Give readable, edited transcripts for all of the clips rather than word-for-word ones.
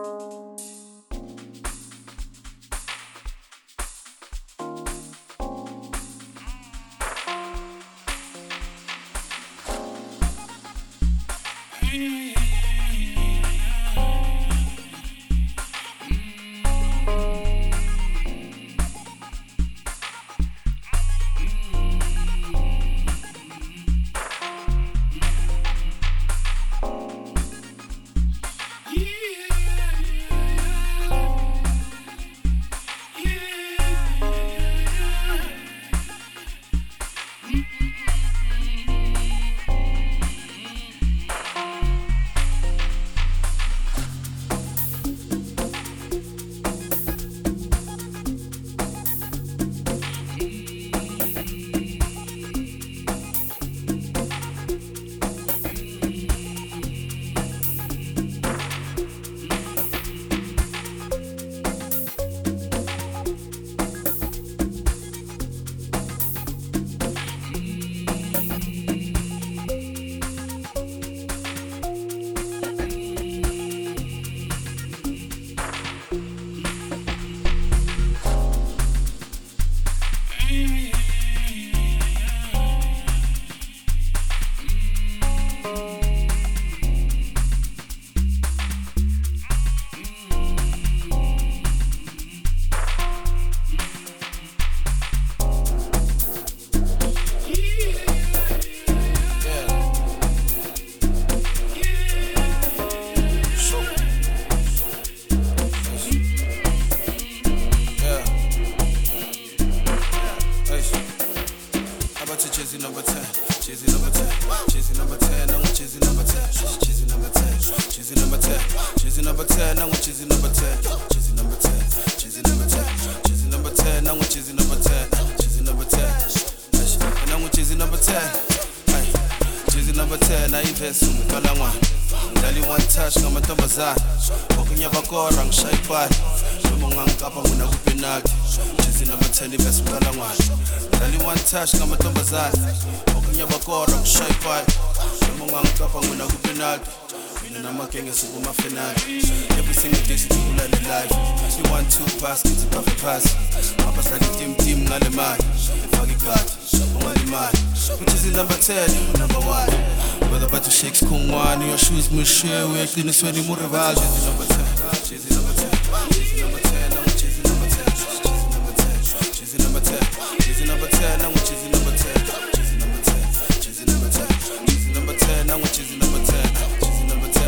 Every single day she do like the life. She want to pass, get it perfect pass. Papa's like a team, ngale man. Fuck it God, ngale man. Which is number 10, number 1. Whether about to shake Kungwan, your shoes must share, we're clean as when you move around. She's number 10, she's number 10, she's number 10, I'm chasing number 10, she's number 10, she's number 10, she's number 10, I'm chasing number 10, she's number 10, she's number 10, she's number 10, I'm chasing number 10, she's number 10,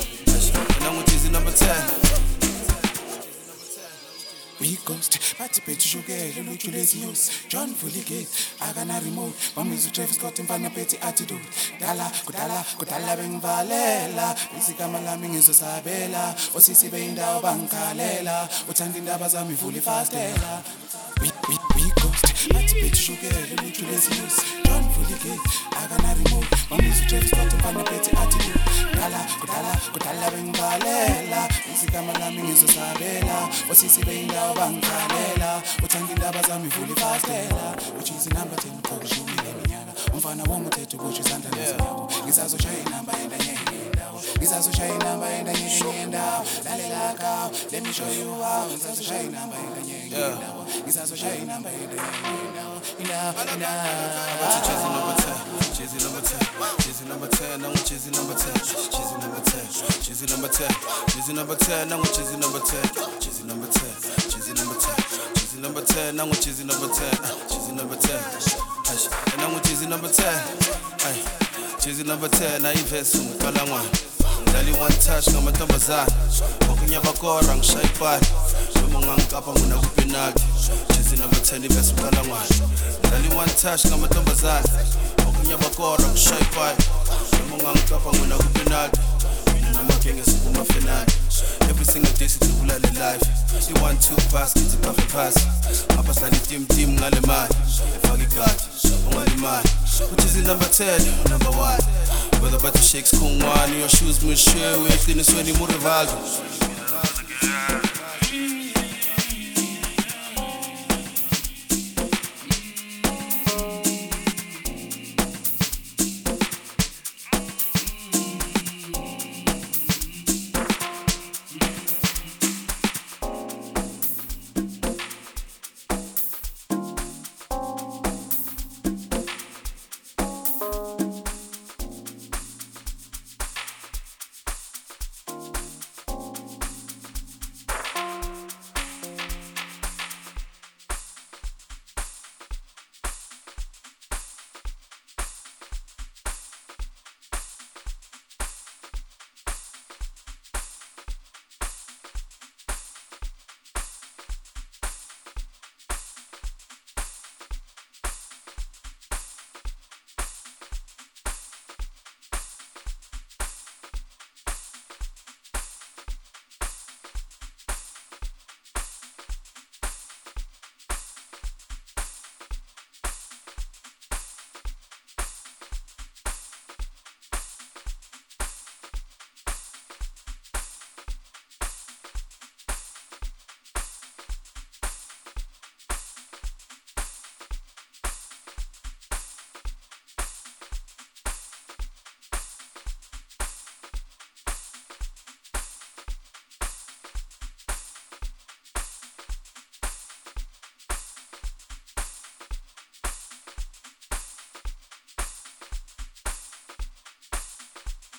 and I'm chasing number 10. We ghost, bathi phethu shukele luthu leziyos John Fuligate, akana remote Mamizu Travis Scott mfana phethe attitude Kudala bengivalela Isigama lami ngizosabela Osisi beyindawo bangikhalela Uthanda indaba zami vula ifastela We ghost, bathi phethu shukele luthu leziyos John Fuligate, akana remote Mamizu Travis Scott mfana phethe attitude Kudala bengivalela Isigama lami ngizosabela Osisi beyindawo bangikhalela uthanda indaba zami vula ifastela uchizi number 10 kokushukile eminyaka umfana womthetho kusho izandla nezinyawo ngisazoshaya inamba enye indawo ngisazoshaya inamba enye indawo lalela ka let me show you how ngisazoshaya inamba enye indawo ngisazoshaya inamba enye indawo Chasing number 10, chasing number 10, chasing number 10, I'm chasing number 10, chasing number 10, chasing number 10, chasing number 10, I'm chasing number 10, chasing number 10, chasing number 10, chasing number 10, I'm chasing number 10, chasing number 10, and I'm chasing number 10, chasing number 10, I invest in Kalangwan. Dali one touch, ngama tombazana, wakunya bakora ngishaya ipali, noma ngangikapha nguna kupenalty. Chasing number 10, invest in Kalangwan. Dali one touch, ngama tombazana, wakunya bakora ngishaya ipali, noma ngangikapha nguna kupenalty. Nama kenga sikuma finale. Every single day sikhula le life. She want to pass, get it perfect pass. Papa sali team ngale mali. Fuck it God, ngale mali. Which is number 10, number 1. Whether about to shakes Kungwan, your shoes must share, we're clean as when you move Rivaldo.